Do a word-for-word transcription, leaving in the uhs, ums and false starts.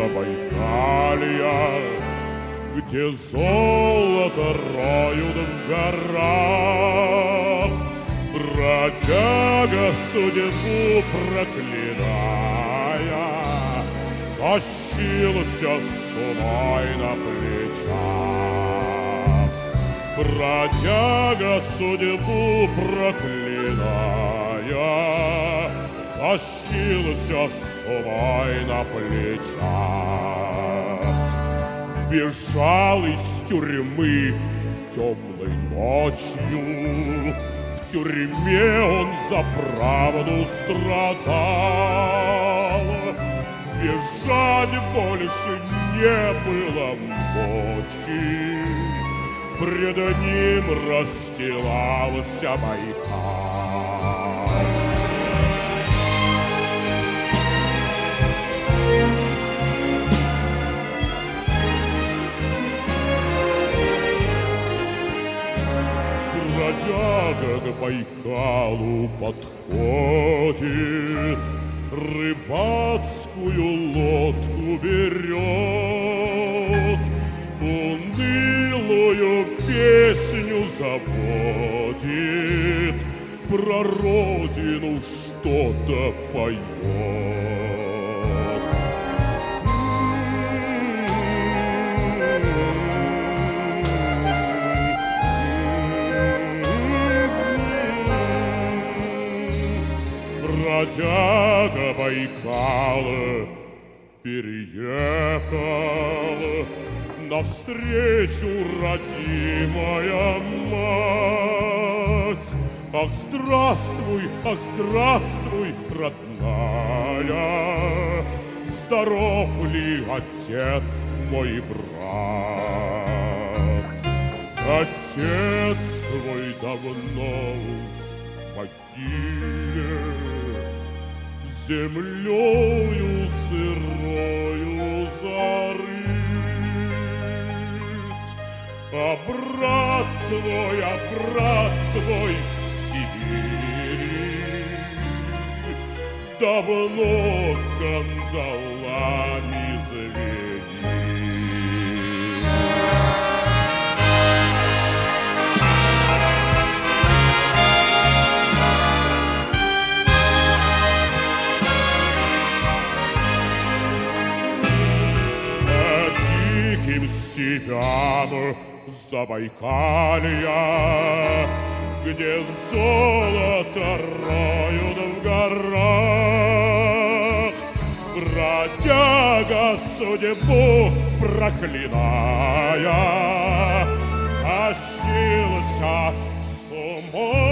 Забайкалья, где золото роют в горах, бродяга судьбу проклиная, тащился с умой на плечах. Бродяга судьбу проклиная, тащился с умой на плечах. Бежал из тюрьмы темной ночью, в тюрьме он за правду страдал. Бежать больше не было мочи, пред ним расстилался Байкал. Бродяга к Байкалу подходит, рыбацкую лодку берет, унылую песню заводит, про родину что-то поет. Бродяга Байкала переехал, навстречу родимая мать. Ах, здравствуй, ах, здравствуй, родная, здоров ли отец мой брат? Отец твой давно уж в могиле, землею сырою зарыт, а брат твой, а брат твой в Сибири давно кандалами звенит. Степям Забайкалья, где золото роют в горах, бродяга судьбу проклиная, тащился с умой